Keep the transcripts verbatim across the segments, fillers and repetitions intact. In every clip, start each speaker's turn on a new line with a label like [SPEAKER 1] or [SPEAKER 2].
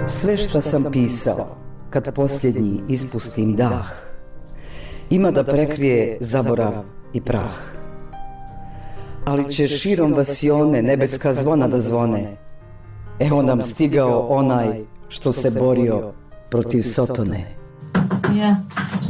[SPEAKER 1] Sve što sam pisao, kad posljednji ispustim dah, ima da prekrije zaborav i prah. Ali će širom vasione nebeska zvona da zvone. Evo nam stigao onaj što se borio protiv Sotone.
[SPEAKER 2] Ja.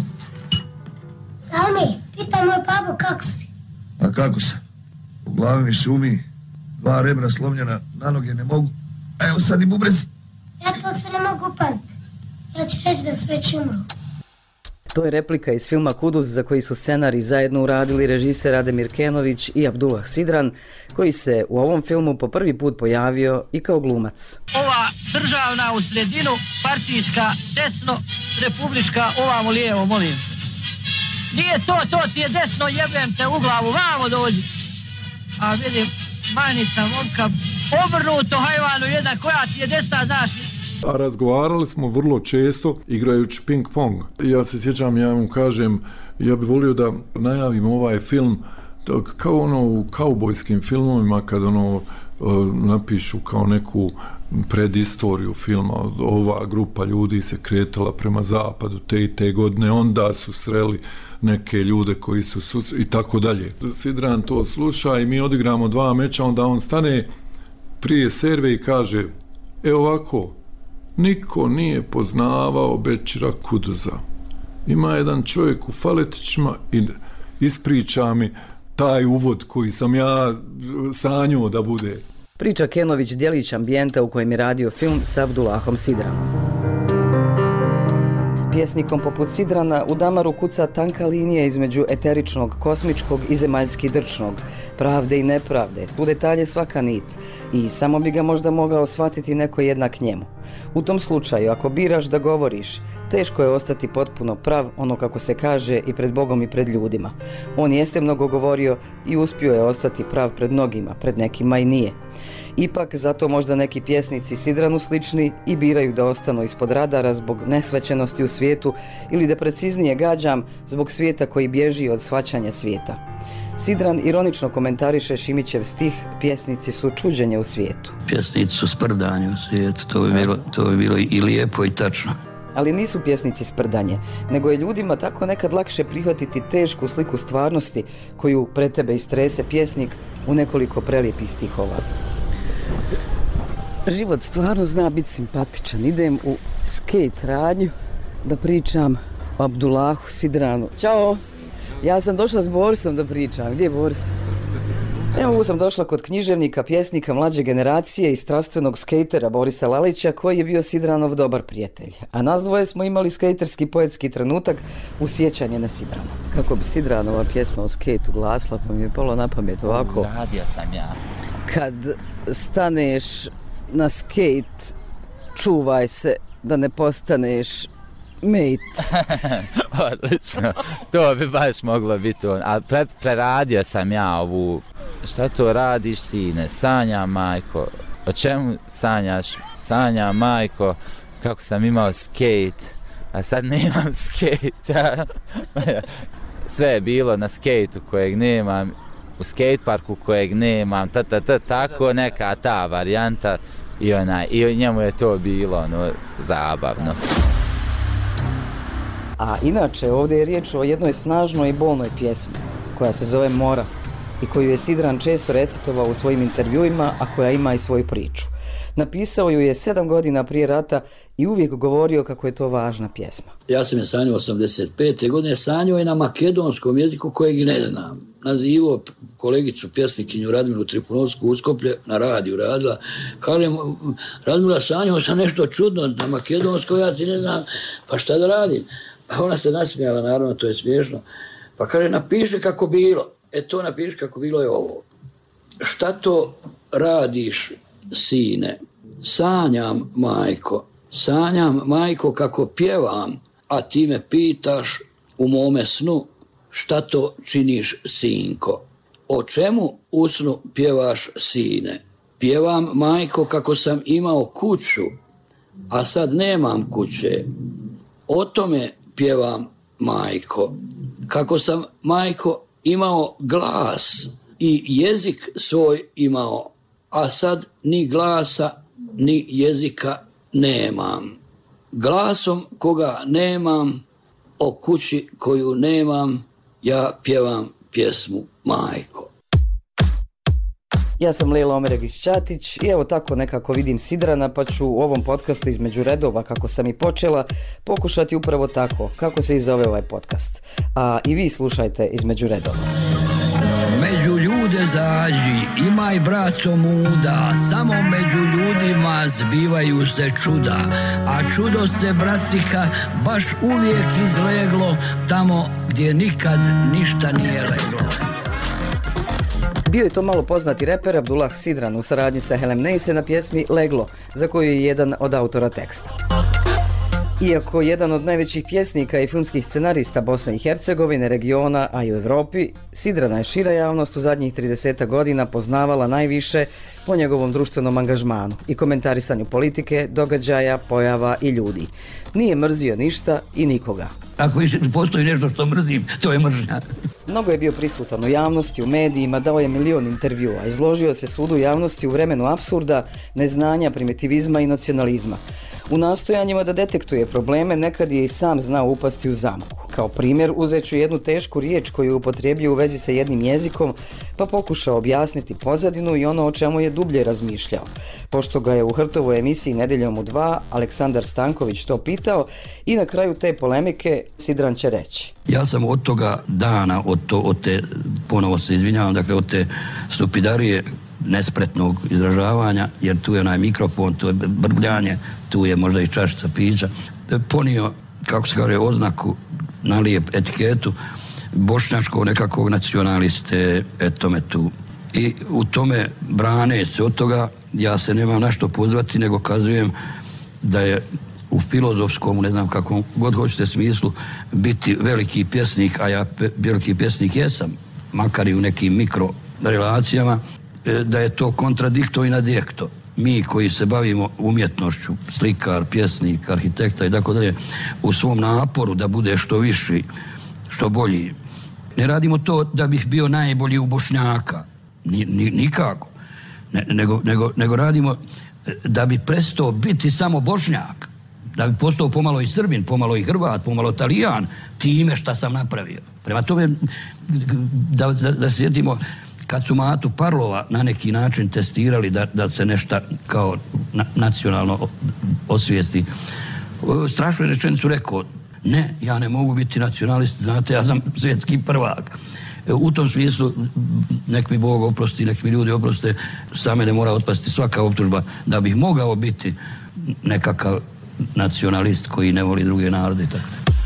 [SPEAKER 3] Salmi, pitaj moj babu kako si.
[SPEAKER 4] A kako sam? U glavi mi šumi, dva rebra slomljena, na noge ne mogu, a evo sad i bubrezi.
[SPEAKER 3] Ja to se ne mogu upamtiti. Ja ću reći da sve već umru.
[SPEAKER 1] To je replika iz filma Kuduz za koji su scenarij zajedno uradili režiser Ademir Kenović i Abdullah Sidran, koji se u ovom filmu po prvi put pojavio i kao glumac.
[SPEAKER 5] Ova državna u sredinu, partijska desno, republička ovamo lijevo, molim. Nije to, to ti je desno, jebem te u glavu, vamo dođi. A vidim, manica, momka, obrnuto hajvanu jedna, koja ti je desna, znaš.
[SPEAKER 6] A razgovarali smo vrlo često igrajući ping pong. Ja se sjećam, ja mu kažem, ja bih volio da najavim ovaj film kao ono u kaubojskim filmovima kad ono napišu kao neku predistoriju filma. Ova grupa ljudi se kretala prema zapadu te i te godine, onda su sreli neke ljude koji su sus... i tako dalje. Sidran to sluša i mi odigramo dva meča, onda on stane prije serve i kaže, e ovako, niko nije poznavao Bećira Kuduza. Ima jedan čovjek u faletićima i ispriča mi taj uvod koji sam ja sanjao da bude.
[SPEAKER 1] Priča Kenović djelić ambijenta u kojem je radio film s Abdullahom Sidranom. Pjesnikom poput Sidrana u damaru kuca tanka linija između eteričnog, kosmičkog i zemaljski drčnog, pravde i nepravde, u detalje svaka nit i samo bi ga možda mogao shvatiti neko jednak njemu. U tom slučaju, ako biraš da govoriš, teško je ostati potpuno prav, ono kako se kaže, i pred Bogom i pred ljudima. On jeste mnogo govorio i uspio je ostati prav pred mnogima, pred nekima i nije. Ipak, zato možda neki pjesnici Sidranu slični i biraju da ostanu ispod radara zbog nesvećenosti u svijetu ili da preciznije gađam zbog svijeta koji bježi od shvaćanja svijeta. Sidran ironično komentariše Šimićev stih pjesnici su čuđenje u svijetu.
[SPEAKER 7] Pjesnici su sprdanje u svijetu, to bi bilo, to bi bilo i lijepo i tačno.
[SPEAKER 1] Ali nisu pjesnici sprdanje, nego je ljudima tako nekad lakše prihvatiti tešku sliku stvarnosti koju pred tebe istrese pjesnik u nekoliko prelijepih stihova. Život stvarno zna biti simpatičan. Idem u skate radnju da pričam o Abdullahu Sidranu. Ćao! Ja sam došla s Borisom da pričam. Gdje je Boris? Evo, ovo sam došla kod književnika, pjesnika mlađe generacije i strastvenog skejtera Borisa Lalića, koji je bio Sidranov dobar prijatelj. A nas dvoje smo imali skejterski poetski trenutak u sjećanje na Sidrana. Kako bi Sidranova pjesma o skejtu glasila, pa mi je palo na pamet ovako.
[SPEAKER 2] Radio sam ja.
[SPEAKER 1] Kad staneš na skejt, čuvaj se da ne postaneš mate.
[SPEAKER 2] Odlično. To bi baš moglo biti on. Ali pre, preradio sam ja ovu... Šta to radiš, sine? Sanjam, majko. O čemu sanjaš? Sanjam, majko, kako sam imao skejt, a sad nemam skejta. Sve je bilo na skejtu kojeg nemam, u skejtparku kojeg nemam, ta, ta, ta, tako neka ta varijanta. I, onaj, i njemu je to bilo ono, zabavno.
[SPEAKER 1] A inače, ovdje je riječ o jednoj snažnoj i bolnoj pjesmi, koja se zove Mora i koju je Sidran često recitovao u svojim intervjuima, a koja ima i svoju priču. Napisao ju je sedam godina prije rata i uvijek govorio kako je to važna pjesma.
[SPEAKER 7] Ja sam je sanjao osamdeset pete godine, sanjao je na makedonskom jeziku kojeg ne znam. Nazivao kolegicu pjesnikinju Radmilu Tripunovsku Uskoplje, na radiju radila. Kaže, Radmila, sanjao sam nešto čudno na makedonskoj, ja ti ne znam, pa šta da radim? Pa ona se nasmijala, naravno, to je smiješno. Pa kaže, napiši kako bilo. E to napiši kako bilo je ovo. Šta to radiš, sine? Sanjam, majko. Sanjam, majko, kako pjevam, a ti me pitaš u mome snu šta to činiš, sinko. O čemu u snu pjevaš, sine? Pjevam, majko, kako sam imao kuću, a sad nemam kuće. O tome pjevam, majko. Kako sam, majko, imao glas i jezik svoj imao, a sad ni glasa, ni jezika nemam, glasom koga nemam, o kući koju nemam, ja pjevam pjesmu Majko.
[SPEAKER 1] Ja sam Lela Omeregić-Ćatić i evo tako nekako vidim Sidrana, pa ću u ovom podcastu između redova, kako sam i počela, pokušati upravo tako, kako se i zove ovaj podcast. A i vi slušajte između redova.
[SPEAKER 7] Među ljude zađi, imaj braco muda, samo među ljudima zbivaju se čuda, a čudo se, braciha, baš uvijek izleglo tamo gdje nikad ništa nije leglo.
[SPEAKER 1] Bio je to malo poznati reper Abdullah Sidran u saradnji sa Helem Neise na pjesmi Leglo, za koju je jedan od autora teksta. Iako jedan od najvećih pjesnika i filmskih scenarista Bosne i Hercegovine, regiona, a i u Europi, Sidrana je šira javnost u zadnjih trideset godina poznavala najviše po njegovom društvenom angažmanu i komentarisanju politike, događaja, pojava i ljudi. Nije mrzio ništa i nikoga.
[SPEAKER 7] Ako postoji nešto što mrzim, to je mržnja.
[SPEAKER 1] Mnogo je bio prisutan u javnosti, u medijima, dao je milion intervjua, izložio se sudu javnosti u vremenu apsurda, neznanja, primitivizma i nacionalizma. U nastojanjima da detektuje probleme, nekad je i sam znao upasti u zamku. Kao primjer, uzet ću jednu tešku riječ koju je upotrijebio u vezi sa jednim jezikom, pa pokušao objasniti pozadinu i ono o čemu je dublje razmišljao. Pošto ga je u Hrtovoj emisiji Nedjeljom u dva Aleksandar Stanković to pitao i na kraju te polemike Sidran će reći.
[SPEAKER 7] Ja sam od toga dana, od, to, od te, ponovo se izvinjavam, dakle od te stupidarije nespretnog izražavanja, jer tu je onaj mikrofon, tu je brbljanje, tu je možda i čašica pića, ponio, kako se kaže, oznaku na lijep etiketu bošnjačkog nekakvog nacionaliste, etome tu. I u tome brane se od toga, ja se nemam na što pozvati, nego kazujem da je u filozofskom, ne znam kakvom god hoćete smislu, biti veliki pjesnik, a ja pe, veliki pjesnik jesam, makar i u nekim mikro relacijama, da je to kontradikto i nadjekto. Mi koji se bavimo umjetnošću, slikar, pjesnik, arhitekta i tako dalje, u svom naporu da bude što viši, što bolji. Ne radimo to da bih bio najbolji u Bošnjaka, ni, ni, nikako, ne, nego, nego, nego radimo da bi prestao biti samo Bošnjak, da bi postao pomalo i Srbin, pomalo i Hrvat, pomalo Talijan, time šta sam napravio. Prema tome, da, da, da se sjetimo, kad su Matu Parlova na neki način testirali da, da se nešto kao na, nacionalno osvijesti, strašno je rečenicu rekao, ne, ja ne mogu biti nacionalist, znate, ja sam svjetski prvak. U tom smislu, nek mi Bog oprosti, nek mi ljudi oproste, sa mene mora otpasti svaka optužba da bih mogao biti nekakav nacionalist koji ne voli druge narode i tako.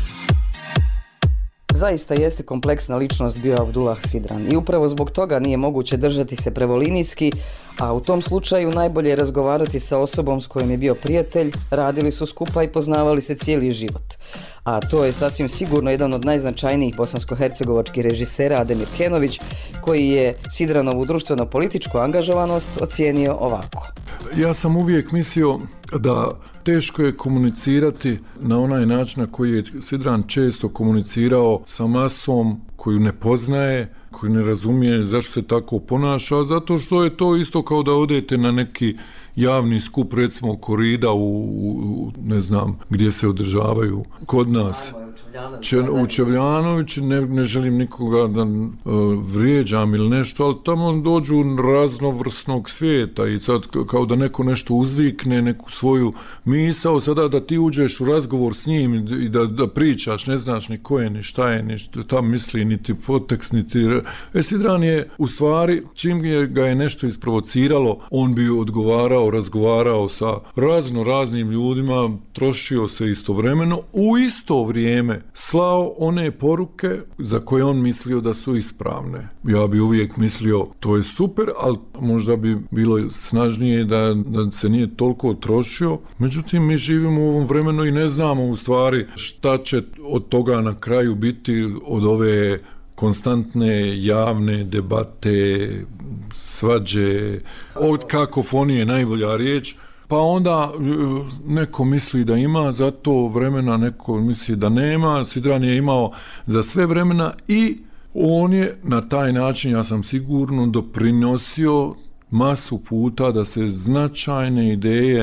[SPEAKER 1] Zaista jeste kompleksna ličnost bio Abdullah Sidran i upravo zbog toga nije moguće držati se prevolinijski, a u tom slučaju najbolje je razgovarati sa osobom s kojim je bio prijatelj, radili su skupa i poznavali se cijeli život. A to je sasvim sigurno jedan od najznačajnijih bosansko-hercegovačkih režisera Ademir Kenović, koji je Sidranovu društveno-političku angažovanost ocijenio ovako.
[SPEAKER 6] Ja sam uvijek mislio da teško je komunicirati na onaj način na koji je Sidran često komunicirao sa masom koju ne poznaje, koju ne razumije zašto se tako ponaša, zato što je to isto kao da odete na neki javni skup, recimo korida u, u ne znam gdje se održavaju kod nas. Če, u Čevljanović, ne, ne želim nikoga da uh, vrijeđam ili nešto, ali tamo dođu raznovrsnog svijeta i sad kao da neko nešto uzvikne, neku svoju misao, sada da ti uđeš u razgovor s njim i da, da pričaš, ne znaš ni ko je, ni šta je, ni šta tam misli, niti podtekst, niti... E, Sidran je, u stvari, čim je, ga je nešto isprovociralo, on bi odgovarao, razgovarao sa razno raznim ljudima, trošio se istovremeno, u isto vrijeme slao one poruke za koje on mislio da su ispravne. Ja bi uvijek mislio to je super, ali možda bi bilo snažnije da, da se nije toliko trošio. Međutim, mi živimo u ovom vremenu i ne znamo u stvari šta će od toga na kraju biti, od ove konstantne javne debate, svađe, od kakofonije najbolja riječ. Pa onda neko misli da ima za to vremena, neko misli da nema. Sidran je imao za sve vremena i on je na taj način, ja sam sigurno, doprinosio masu puta da se značajne ideje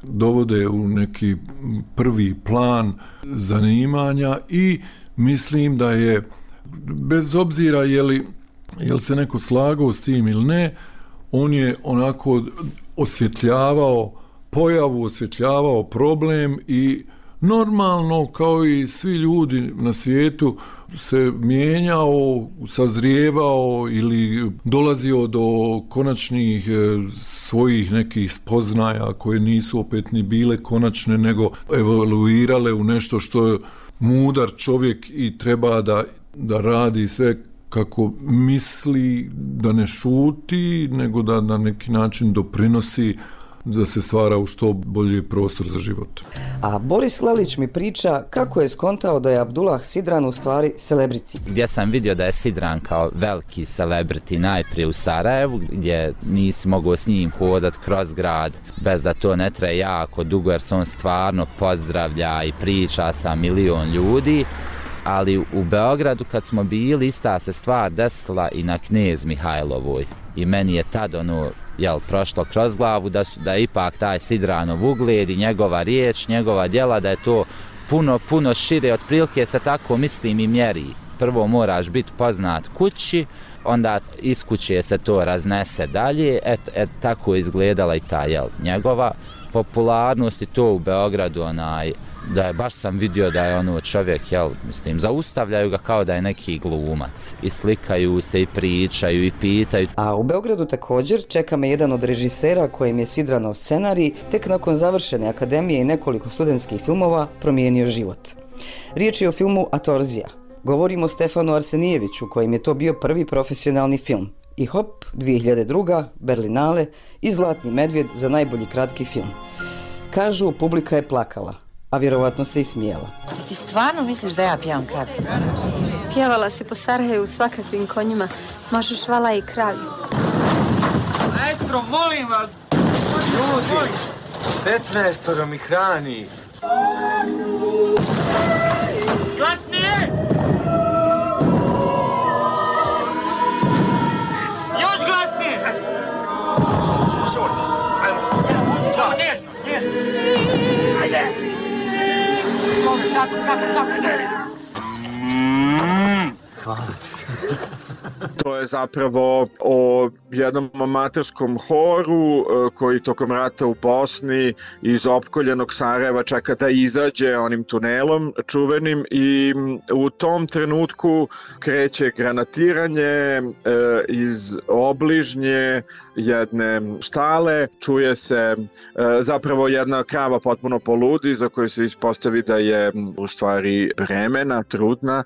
[SPEAKER 6] dovode u neki prvi plan zanimanja i mislim da je, bez obzira je li, je li se neko slagao s tim ili ne, on je onako osvjetljavao pojavu, osvjetljavao problem i normalno, kao i svi ljudi na svijetu, se mijenjao, sazrijevao ili dolazio do konačnih svojih nekih spoznaja koje nisu opet ni bile konačne, nego evoluirale u nešto što je mudar čovjek i treba da, da radi sve kako misli, da ne šuti, nego da na neki način doprinosi da se stvara u što bolji prostor za život.
[SPEAKER 1] A Boris Lelić mi priča kako je skontao da je Abdullah Sidran u stvari celebrity.
[SPEAKER 2] Gdje sam vidio da je Sidran kao veliki celebrity najprije u Sarajevu, gdje nisi mogao s njim hodat kroz grad bez da to ne traje jako dugo, jer se on stvarno pozdravlja i priča sa milion ljudi. Ali u Beogradu kad smo bili, ista se stvar desila i na Knez Mihajlovoj. I meni je tad ono, jel, prošlo kroz glavu da, su, da je ipak taj Sidranov ugled i njegova riječ, njegova djela, da je to puno, puno šire, otprilike se tako mislim i mjeri. Prvo moraš biti poznat kući, onda iz kuće se to raznese dalje, et, et, tako je izgledala i ta, jel, njegova popularnost i to u Beogradu, onaj, da je, baš sam vidio da je ono čovjek, jel, mislim, zaustavljaju ga kao da je neki glumac i slikaju se i pričaju i pitaju.
[SPEAKER 1] A u Beogradu također čeka me jedan od režisera kojem je Sidranov scenarij tek nakon završene akademije i nekoliko studentskih filmova promijenio život. Riječ je o filmu Atorzija. Govorimo o Stefanu Arsenijeviću kojem je to bio prvi profesionalni film. I hop, dvije hiljade druga. Berlinale i Zlatni medvjed za najbolji kratki film. Kažu, publika je plakala, a vjerovatno se i smijela.
[SPEAKER 8] Ti stvarno misliš da ja pjevam kratko?
[SPEAKER 9] Pjevala si po Sarajevu s svakakvim konjima, mašuš vala i kravi.
[SPEAKER 10] Maestro, molim vas! Ljudi, petnaestoro mi hrani. Glasnije! Još glasnije! Šuri, ajmo, samo nježno, nježno. Ajde! Tako, tako, tako. Hvala ti.
[SPEAKER 11] To je zapravo o jednom amaterskom horu koji tokom rata u Bosni iz opkoljenog Sarajeva čeka da izađe onim tunelom čuvenim i u tom trenutku kreće granatiranje iz obližnje jedne štale, čuje se zapravo jedna krava potpuno poludi za koju se ispostavi da je u stvari bremena, trudna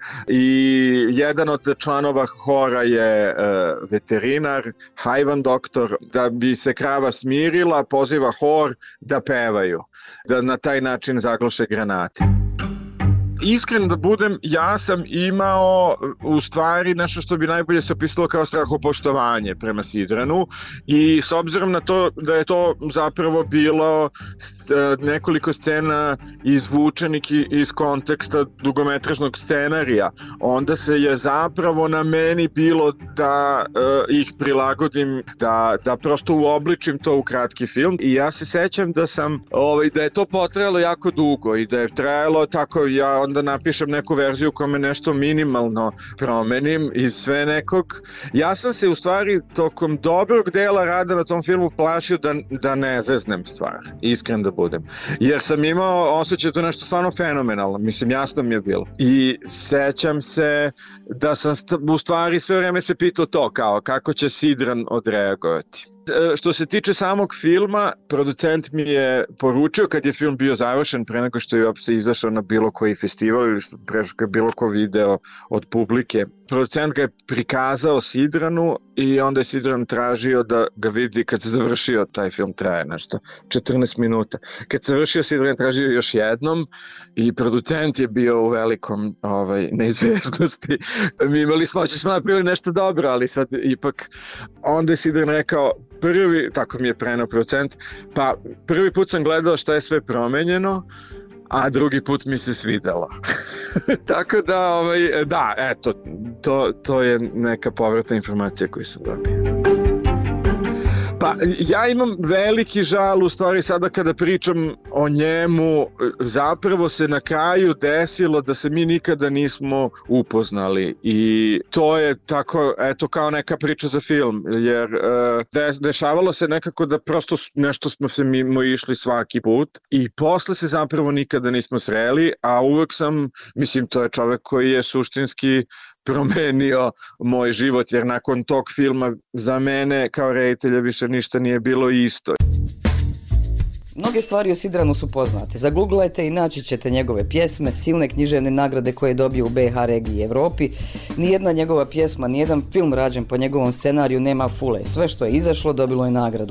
[SPEAKER 11] i jedan od članova hora je veterinar, hajvan doktor, da bi se krava smirila, poziva hor da pevaju, da na taj način zagloše granate. Iskren da budem, ja sam imao u stvari nešto što bi najbolje se opisalo kao strahopoštovanje prema Sidranu i s obzirom na to da je to zapravo bilo nekoliko scena izvučenih iz konteksta dugometražnog scenarija, onda se je zapravo na meni bilo da uh, ih prilagodim, da, da prosto uobličim to u kratki film i ja se sećam da sam, ovaj, da je to potrajalo jako dugo i da je trajalo tako, ja onda napišem neku verziju kome nešto minimalno promenim iz sve nekog. Ja sam se u stvari tokom dobrog dela rada na tom filmu plašio da, da ne zeznem stvar, iskren da budem. Jer sam imao osjećaj to nešto stvarno fenomenalno, mislim jasno mi je bilo. I sećam se da sam u stvari sve vrijeme se pitao to kao kako će Sidran odreagovati. Što se tiče samog filma, producent mi je poručio kad je film bio završen pre nego što je uopšte izašao na bilo koji festival ili pre što je bilo ko video od publike. Producent ga je prikazao Sidranu i onda je Sidran tražio da ga vidi kad se završio, taj film traje nešto, četrnaest minuta. Kad se završio, Sidran je tražio još jednom i producent je bio u velikom ovaj, neizvjesnosti. Mi imali smo, će smo napravili nešto dobro, ali sad ipak onda je Sidran rekao, prvi, tako mi je prenao producent, pa prvi put sam gledao šta je sve promenjeno, a drugi put mi se svidelo. Tako da, ovaj, da, eto, to, to je neka povratna informacija koju sam dobio. Pa ja imam veliki žal u stvari sada kada pričam o njemu, zapravo se na kraju desilo da se mi nikada nismo upoznali i to je tako, eto kao neka priča za film, jer de, dešavalo se nekako da prosto nešto smo se mimo išli svaki put i posle se zapravo nikada nismo sreli, a uvek sam, mislim to je čovek koji je suštinski promenio moj život, jer nakon tog filma za mene kao reditelja više ništa nije bilo isto.
[SPEAKER 1] Mnoge stvari o Sidranu su poznate. Zaguglajte i naći ćete njegove pjesme, silne književne nagrade koje je dobio u be ha regiji i Evropi. Nijedna njegova pjesma, nijedan film rađen po njegovom scenariju nema fule. Sve što je izašlo dobilo je nagradu.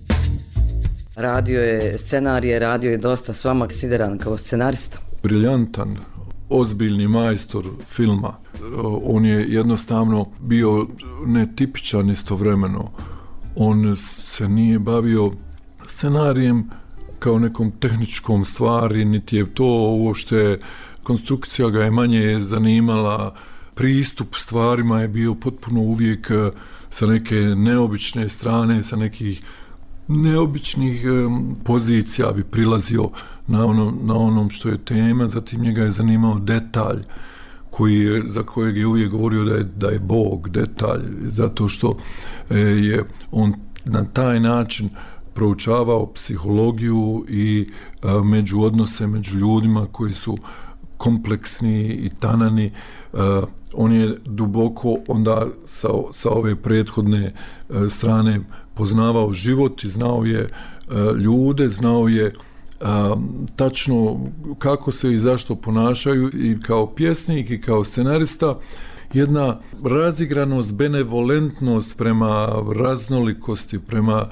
[SPEAKER 1] Radio je scenarije, radio je dosta s vama Sidran kao scenarista.
[SPEAKER 6] Briljantan, ozbiljni majstor filma. On je jednostavno bio netipičan istovremeno. On se nije bavio scenarijem kao nekom tehničkom stvari, niti je to uopšte, konstrukcija ga je manje zanimala, pristup stvarima je bio potpuno uvijek sa neke neobične strane, sa nekih neobičnih pozicija bi prilazio na onom, na onom što je tema, zatim njega je zanimao detalj koji je, za kojeg je uvijek govorio da je, da je Bog detalj, zato što je on na taj način proučavao psihologiju i a, među odnose među ljudima koji su kompleksni i tanani. A, on je duboko onda sa, sa ove prethodne a, strane poznavao život i znao je a, ljude, znao je a, tačno kako se i zašto ponašaju i kao pjesnik i kao scenarista jedna razigranost, benevolentnost prema raznolikosti, prema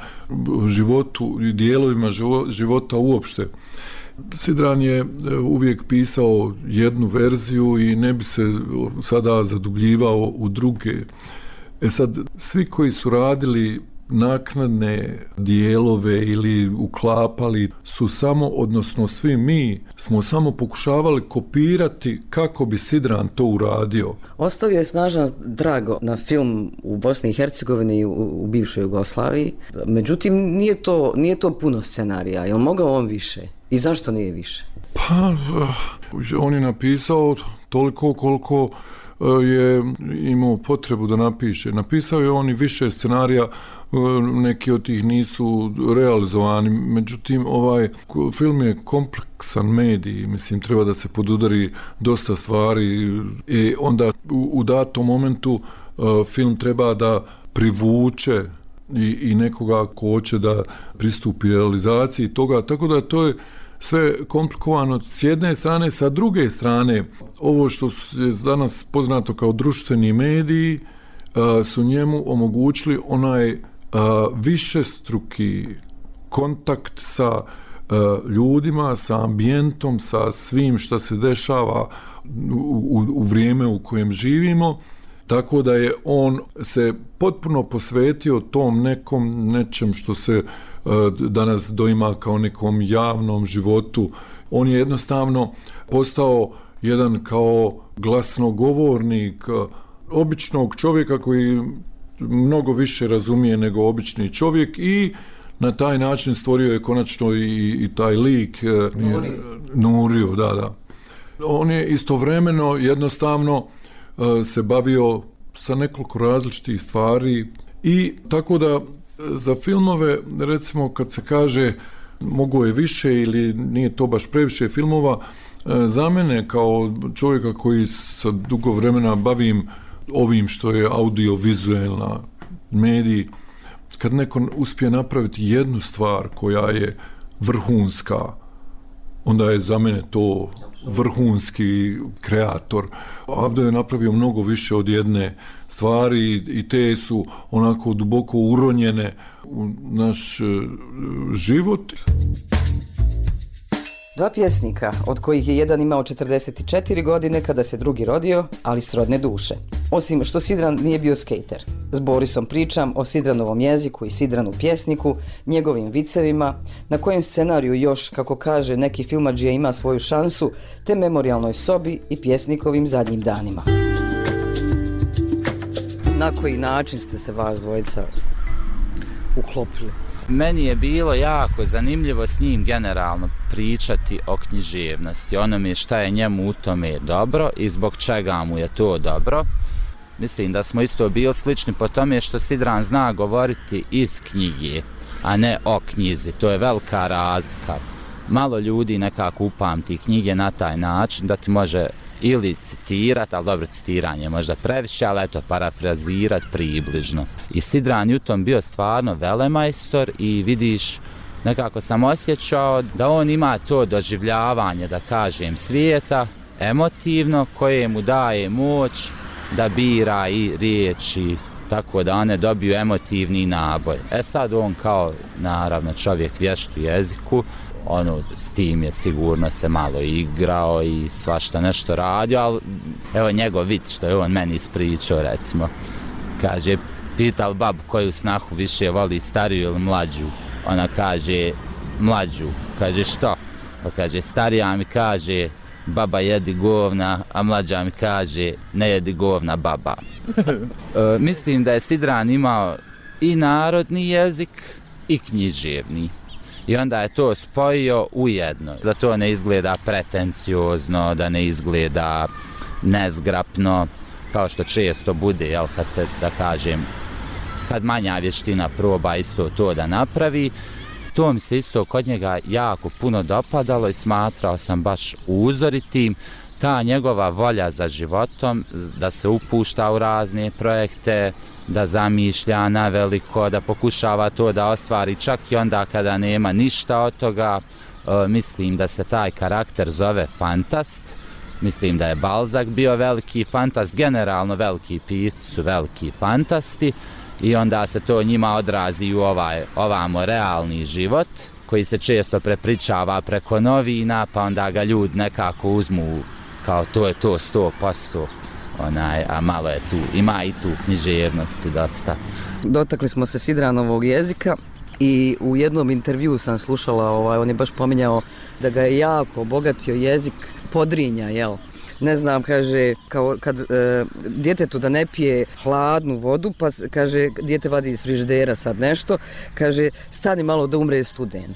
[SPEAKER 6] životu i dijelovima života uopšte. Sidran je uvijek pisao jednu verziju i ne bi se sada zadubljivao u druge. E sad, svi koji su radili naknadne dijelove ili uklapali su samo, odnosno svi mi smo samo pokušavali kopirati kako bi Sidran to uradio.
[SPEAKER 1] Ostavio je snažan trago na film u Bosni i Hercegovini i u, u bivšoj Jugoslaviji. Međutim, nije to, nije to puno scenarija. Je li mogao on više? I zašto nije više?
[SPEAKER 6] Pa, on je napisao toliko koliko je imao potrebu da napiše. Napisao je on i više scenarija, neki od tih nisu realizovani, međutim ovaj film je kompleksan medij, mislim treba da se podudari dosta stvari i onda u, u datom momentu uh, film treba da privuče i, i nekoga ko hoće da pristupi realizaciji toga, tako da to je sve komplikovano s jedne strane, sa druge strane ovo što je danas poznato kao društveni mediji uh, su njemu omogućili onaj uh, višestruki kontakt sa uh, ljudima, sa ambijentom, sa svim što se dešava u, u, u vrijeme u kojem živimo, tako da je on se potpuno posvetio tom nekom nečem što se danas doima kao nekom javnom životu. On je jednostavno postao jedan kao glasnogovornik običnog čovjeka koji mnogo više razumije nego obični čovjek i na taj način stvorio je konačno i, i taj lik Nuriju. Nuriju, da, da. On je istovremeno jednostavno se bavio sa nekoliko različitih stvari i tako da za filmove, recimo kad se kaže mogu je više ili nije to baš previše filmova, za mene kao čovjeka koji sa dugo vremena bavim ovim što je audiovizualna medij, kad neko uspije napraviti jednu stvar koja je vrhunska, onda je za mene to vrhunski kreator. Avdo je napravio mnogo više od jedne stvari i te su onako duboko uronjene u naš život.
[SPEAKER 1] Dva pjesnika, od kojih je jedan imao četrdeset četiri godine kada se drugi rodio, ali srodne duše. Osim što Sidran nije bio skejter. S Borisom pričam o Sidranovom jeziku i Sidranu pjesniku, njegovim vicevima, na kojem scenariju još, kako kaže, neki filmadžija ima svoju šansu, te memorijalnoj sobi i pjesnikovim zadnjim danima. Na koji način ste se vas dvojica uklopili?
[SPEAKER 2] Meni je bilo jako zanimljivo s njim generalno pričati o književnosti, onome šta je njemu u tome dobro i zbog čega mu je to dobro. Mislim da smo isto bili slični po tome što Sidran zna govoriti iz knjige, a ne o knjizi. To je velika razlika. Malo ljudi nekako upamti knjige na taj način da ti može ili citirati, ali dobro, citiranje možda previše, ali eto, parafrazirati približno. I Sidran je u tom bio stvarno velemajstor i vidiš, nekako sam osjećao da on ima to doživljavanje, da kažem, svijeta, emotivno, koje mu daje moć da bira i riječi, tako da one dobiju emotivni naboj. E sad on kao, naravno, čovjek vješt u jeziku, ono, s tim je sigurno se malo igrao i svašta nešto radio, ali evo njegov vic što je on meni ispričao, recimo. Kaže, pital babu koju snahu više voli, stariju ili mlađu? Ona kaže, mlađu. Kaže, što? Pa kaže, starija mi kaže, baba jedi govna, a mlađa mi kaže, ne jedi govna baba. e, mislim da je Sidran imao i narodni jezik i književni. I onda je to spojio u jedno, da to ne izgleda pretenciozno, da ne izgleda nezgrapno, kao što često bude, jel, kad se, da kažem, kad manja vještina proba isto to da napravi. To mi se isto kod njega jako puno dopadalo i smatrao sam baš uzoritim. Ta njegova volja za životom, da se upušta u razne projekte, da zamišlja na veliko, da pokušava to da ostvari čak i onda kada nema ništa od toga. E, mislim da se taj karakter zove fantast. Mislim da je Balzac bio veliki fantast, generalno veliki pisci su veliki fantasti i onda se to njima odrazi u ovaj, ovamo realni život koji se često prepričava preko novina, pa onda ga ljudi nekako uzmu kao to je to sto posto, onaj, a malo je tu, ima i tu književnosti dosta.
[SPEAKER 1] Dotakli smo se Sidranovog jezika i u jednom intervju sam slušala, ovaj, on je baš pominjao da ga je jako obogatio jezik Podrinja, jel? Ne znam, kaže, kao kad e, djetetu da ne pije hladnu vodu, pa kaže, dijete vadi iz frižidera sad nešto, kaže, stani malo da umre studen.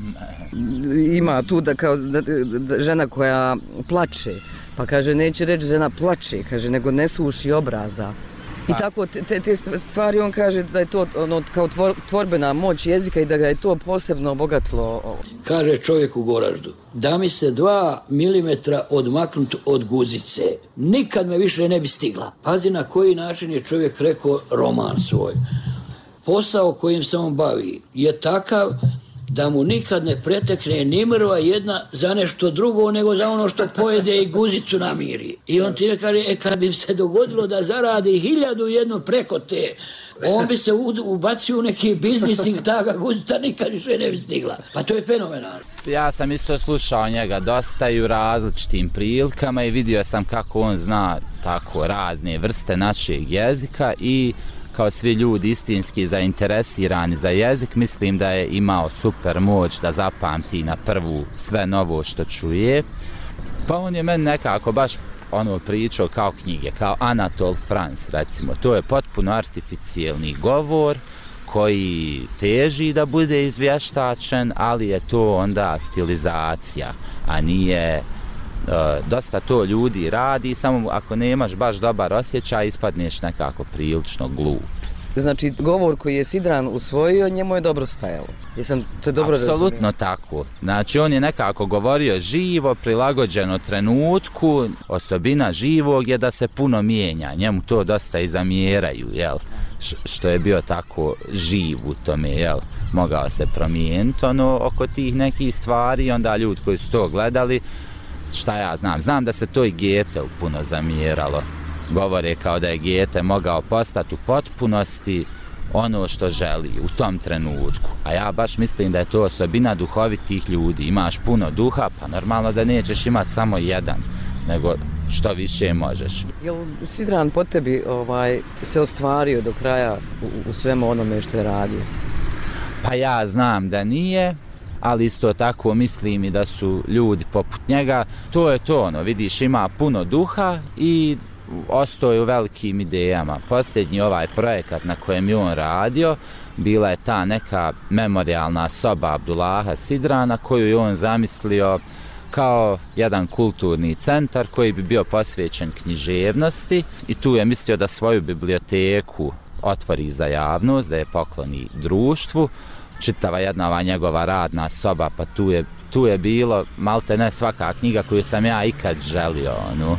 [SPEAKER 1] Ima tu da kao da, da, žena koja plače, pa kaže, neće reći žena plače, kaže, nego ne suši obraza. I tako te, te stvari on kaže da je to ono, kao tvor, tvorbena moć jezika i da ga je to posebno obogatilo.
[SPEAKER 7] Kaže čovjek u Goraždu, da mi se dva milimetra odmaknut od guzice, nikad me više ne bi stigla. Pazi na koji način je čovjek rekao roman svoj. Posao kojim se on bavi je takav da mu nikad ne pretekne ni mrva jedna za nešto drugo nego za ono što pojede i guzicu namiri. I on ti kaže, e kad bi se dogodilo da zaradi hiljadu jednu preko te, on bi se ubacio u neki biznising, taka guzica nikad više ne bi stigla. Pa to je fenomenalno.
[SPEAKER 2] Ja sam isto slušao njega dosta i u različitim prilikama i vidio sam kako on zna tako razne vrste našeg jezika i kao svi ljudi istinski zainteresirani za jezik, mislim da je imao super moć da zapamti na prvu sve novo što čuje. Pa on je meni nekako baš ono pričao kao knjige, kao Anatole France, recimo. To je potpuno artificijelni govor koji teži da bude izvještačen, ali je to onda stilizacija, a nije... Uh, dosta to ljudi radi, samo ako nemaš baš dobar osjećaj, ispadneš nekako prilično glup.
[SPEAKER 1] Znači, govor koji je Sidran usvojio, njemu je dobro stajalo. Jesam to dobro razumio?
[SPEAKER 2] Apsolutno tako. Znači, on je nekako govorio živo, prilagođeno trenutku. Osobina živog je da se puno mijenja. Njemu to dosta i zamjeraju, jel? Š- što je bio tako živ u tome, jel? Mogao se promijeniti ono oko tih nekih stvari, onda ljudi koji su to gledali, šta ja znam, znam da se to i Goethe puno zamjeralo. Govore kao da je Goethe mogao postati u potpunosti ono što želi u tom trenutku. A ja baš mislim da je to osobina duhovitih ljudi. Imaš puno duha, pa normalno da nećeš imati samo jedan, nego što više možeš.
[SPEAKER 1] Jel Sidran po tebi ovaj, se ostvario do kraja u, u svemu onome što je radio?
[SPEAKER 2] Pa ja znam da nije, ali isto tako mislim i da su ljudi poput njega. To je to, ono, vidiš, ima puno duha i ostao je u velikim idejama. Posljednji ovaj projekat na kojem je on radio bila je ta neka memorijalna soba Abdullaha Sidrana koju je on zamislio kao jedan kulturni centar koji bi bio posvećen književnosti i tu je mislio da svoju biblioteku otvori za javnost, da je pokloni društvu. Čitava jedna ova njegova radna soba, pa tu je, tu je bilo malte ne svaka knjiga koju sam ja ikad želio. Ono.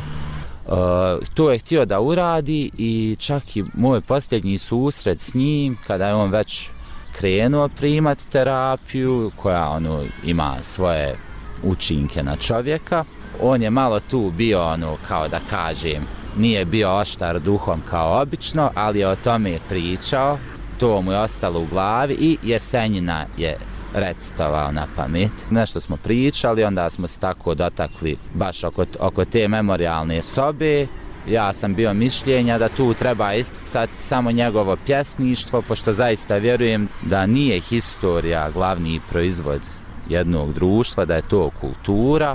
[SPEAKER 2] Uh, to je htio da uradi i čak i moj posljednji susret s njim, kada je on već krenuo primati terapiju, koja ono, ima svoje učinke na čovjeka, on je malo tu bio, ono, kao da kažem, nije bio oštar duhom kao obično, ali je o tome pričao, to mu je ostalo u glavi i Jesenjina je recitovao na pamet. Nešto smo pričali, onda smo se tako dotakli baš oko, oko te memorijalne sobe. Ja sam bio mišljenja da tu treba isticati samo njegovo pjesništvo, pošto zaista vjerujem da nije historija glavni proizvod jednog društva, da je to kultura,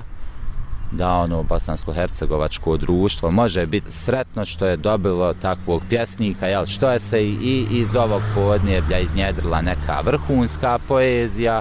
[SPEAKER 2] da ono bosansko-hercegovačko društvo može biti sretno što je dobilo takvog pjesnika, jel, što je se i iz ovog podneblja iznjedrila neka vrhunska poezija.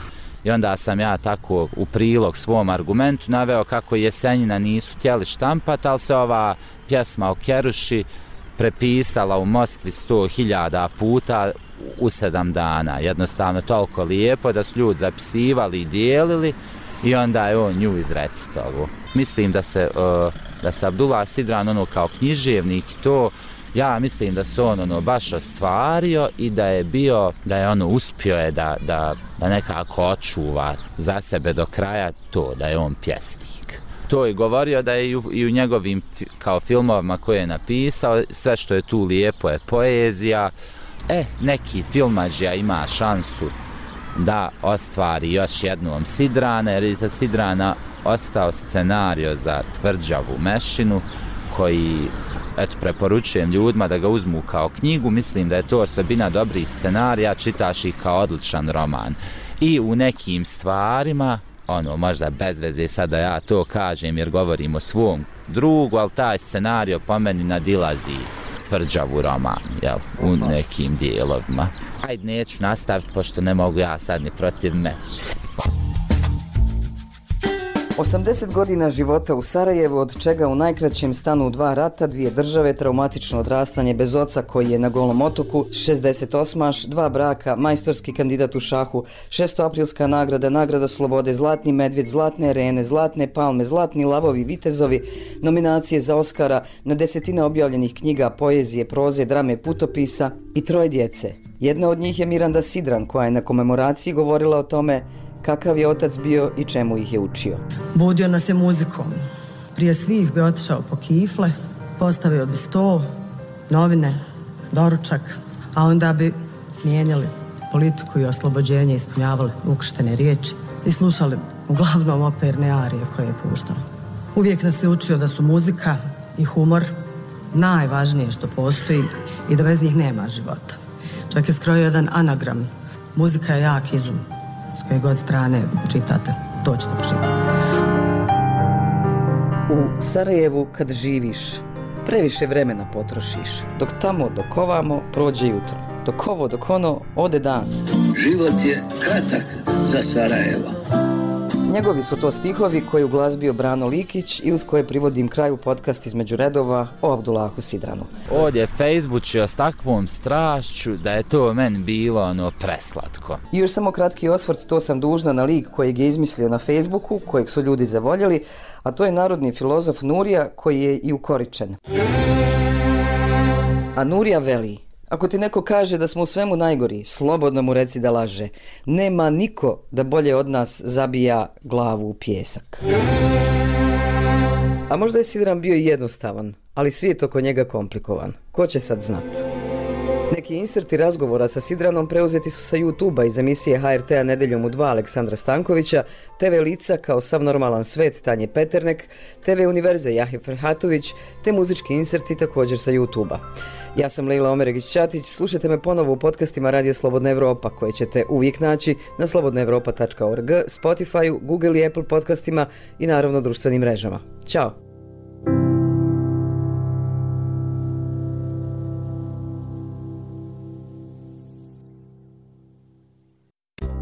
[SPEAKER 2] I onda sam ja tako u prilog svom argumentu naveo kako Jesenjina nisu htjeli štampati, ali se ova pjesma o Keruši prepisala u Moskvi sto hiljada puta u sedam dana. Jednostavno toliko lijepo da su ljudi zapisivali i dijelili i onda je on nju izrecitovao. Mislim da se, uh, da se Abdullah Sidran ono kao književnik to, ja mislim da se on ono baš ostvario i da je bio, da je ono uspio je da, da, da nekako očuva za sebe do kraja to, da je on pjesnik. To je govorio da je i u, i u njegovim kao filmovima koje je napisao, sve što je tu lijepo je poezija. E, neki filmađija ima šansu da ostvari još jednom Sidrana, jer je za Sidrana ostao scenario za Tvrđavu Mešinu, koji, eto, preporučujem ljudima da ga uzmu kao knjigu. Mislim da je to osobina dobrih scenarija, čitaš ih kao odličan roman. I u nekim stvarima, ono, možda bez veze sada ja to kažem jer govorim o svom drugu, ali taj scenario po meni nadilazi Tvrđavu roman, jel, u nekim dijelovima. Ajde, neću nastaviti, pošto ne mogu ja sad ni protiv Meši.
[SPEAKER 1] osamdeset godina života u Sarajevu, od čega u najkraćem stanu dva rata, dvije države, traumatično odrastanje bez oca koji je na Golom otoku, šezdeset osmaš, dva braka, majstorski kandidat u šahu, šestoaprilska nagrada, nagrada slobode, zlatni medvjed, zlatne arene, zlatne palme, zlatni lavovi, vitezovi, nominacije za Oskara, na desetine objavljenih knjiga, poezije, proze, drame, putopisa i troje djece. Jedna od njih je Miranda Sidran, koja je na komemoraciji govorila o tome kakav je otac bio i čemu ih je učio.
[SPEAKER 12] Budio nas je muzikom. Prije svih bi otišao po kifle, postavio bi sto, novine, doručak, a onda bi mijenjali politiku i oslobođenje, ispunjavali ukrštene riječi i slušali uglavnom operne arije koje je puštao. Uvijek nas je učio da su muzika i humor najvažnije što postoji i da bez njih nema života. Čak je skrojio jedan anagram. Muzika je jak izum. S koje god strane čitate, to ćete počitati.
[SPEAKER 1] U Sarajevu kad živiš, previše vremena potrošiš. Dok tamo, dok ovamo, prođe jutro. Dok ovo, dok ono, ode dan.
[SPEAKER 7] Život je kratak za Sarajeva.
[SPEAKER 1] Njegovi su to stihovi koji uglazbio Brano Likić i uz koje privodim kraju podcast Između redova o Abdullahu Sidranu.
[SPEAKER 2] Ovdje je Facebookio s takvom strašću da je to meni bilo ono preslatko.
[SPEAKER 1] I još samo kratki osvrt, to sam dužna na lik kojeg je izmislio na Facebooku, kojeg su ljudi zavoljeli, a to je narodni filozof Nurija koji je i ukoričen. A Nurija veli: ako ti neko kaže da smo u svemu najgori, slobodno mu reci da laže. Nema niko da bolje od nas zabija glavu u pijesak. A možda je Sidran bio jednostavan, ali svijet oko njega komplikovan. Ko će sad znat? Neki inserti razgovora sa Sidranom preuzeti su sa YouTube-a iz emisije H R T-a Nedeljom u dva Aleksandra Stankovića, T V Lica kao Sav normalan svet Tanje Peternek, T V Univerze Jahe Ferhatović, te muzički inserti također sa YouTube-a. Ja sam Lejla Omeregić-Ćatić, slušajte me ponovo u podcastima Radio Slobodna Evropa, koje ćete uvijek naći na slobodna evropa tačka org, Spotify, Google i Apple podcastima i naravno društvenim mrežama. Ćao!